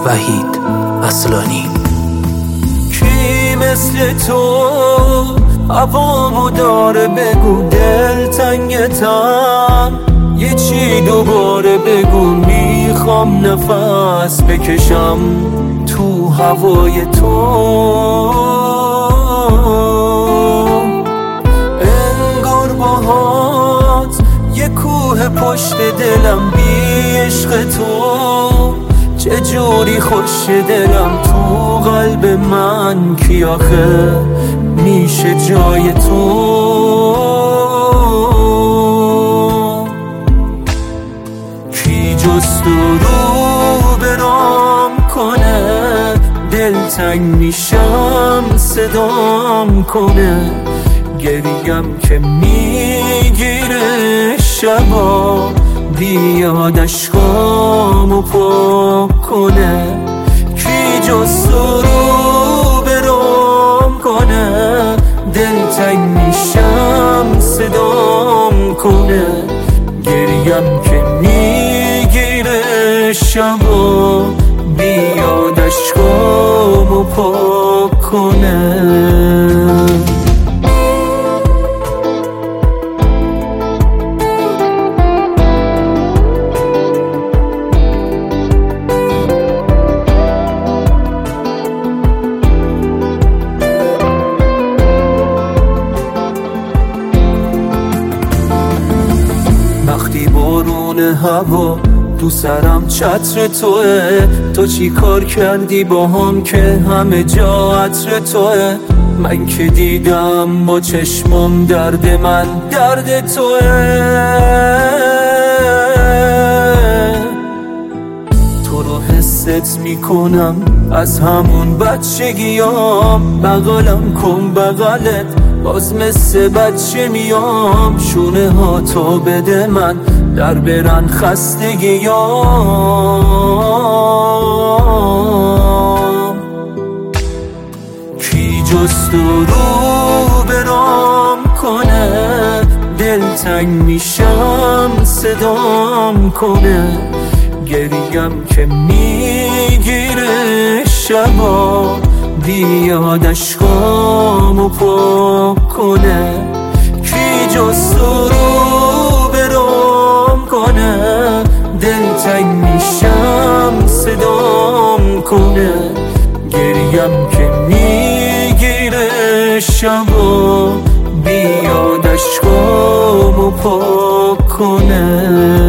وحید اصلانی. کی مثل تو هوامو داره؟ بگو دلتنگتم، یه چی دوباره بگو، میخوام نفس بکشم تو هوای تو. انگار باهات یه کوه پشت دلم، بی عشق تو چجوری خوش دلم. تو قلب من کی آخه میشه جای تو؟ کی جز تو رو برام کنه؟ دلتنگ میشم صدام کنه، گریم که میگیره شبا، بیاد عشقامو پاک کنه. کی جز تو رو برام کنه؟ دلتنگ میشم صدام کنه، گریم که میگیره شبا، بیاد عشقامو پاک کنه. وقتی بارون هوا تو سرم چتر توه، تو چی کار کردی با هم که همه جا عطر توه؟ من که دیدم با چشمم درد من درد توه. تو رو حست میکنم از همون بچگیام، بغلم کن بغلت باز مثل بچه میام، شونه ها تو بده من در برن خستگیام. کی جز تو رو برام کنه؟ دلتنگ میشم صدام کنه، گریم که میگیره شبا، بیاد عشقامو پاک کنه. کی جز تو رو برام کنه؟ دلتنگ میشم صدام کنه، گریم که میگیره شبا، بیاد عشقامو پاک کنه.